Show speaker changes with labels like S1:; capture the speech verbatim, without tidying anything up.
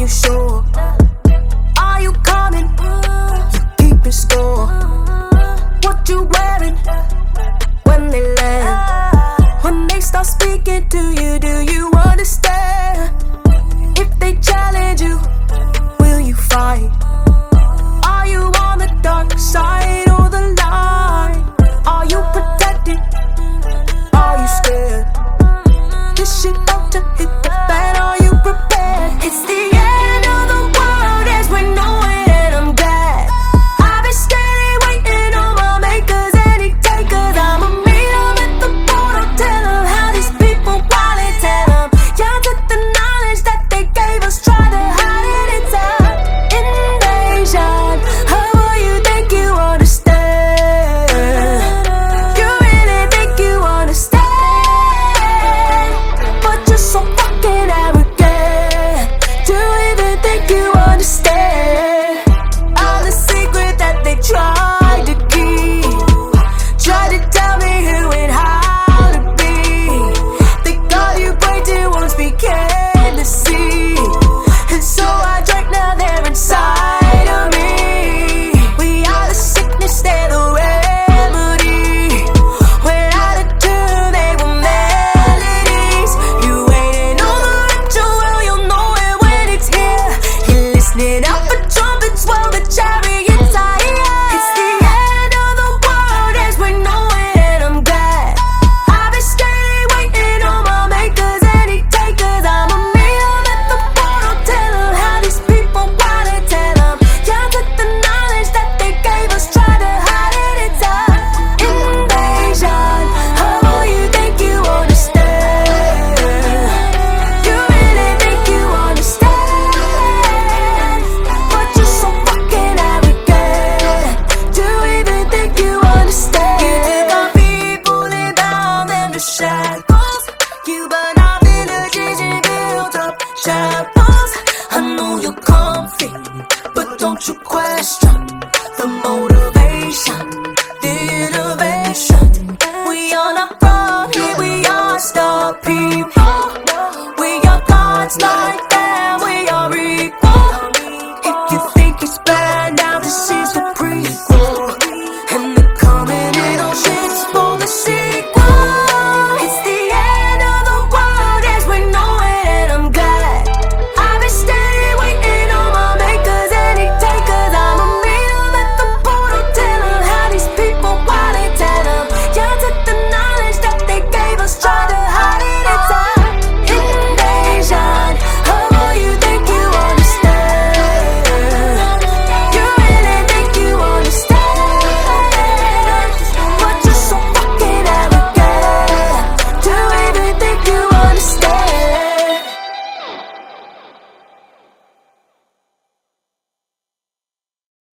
S1: you sure? Are you coming? You keeping score? What you wearing when they land? When they start speaking to you, do you understand? If they challenge you, will you fight? Are you on the dark side or the light? Are you protected? Are you scared? This shit about to hit the fan, are you prepared? It's the end of the world as we know it, and I'm glad I've been steady waiting on my makers any day, cause I'ma meet them at the portal, tell them how these people wildin', tell them y'all took the knowledge that they gave us, try to hide it, it's a invasion. How will you think you understand? You really think you understand? But you're so fucking arrogant. Do you even think you understand? All the secret that they tried to keep, tried to tell me who and how to be. They call you great, they won't speak in the sea. And so I drank, now they're inside of me. We are the sickness, they're the remedy. We're out of tune, they were melodies. You waiting on the ritual, you'll know it when it's here. You're listening out for trumpets while the chariots are here. It's the end of the world as we know it, and I'm glad I've been steady waiting on my makers any day, cause I'ma meet them at the portal, tell them how these people wanna, tell them y'all took the knowledge that they gave us, try to hide it, it's a invasion. How will you think you understand? You really think you understand? But you're so fucking arrogant. Do you even think you understand? You took our people and bound them to shackles. You burned our villages and built up chapels. I know you're comfy, but don't you question the motivation, the innovation. We are not from here, we are star people.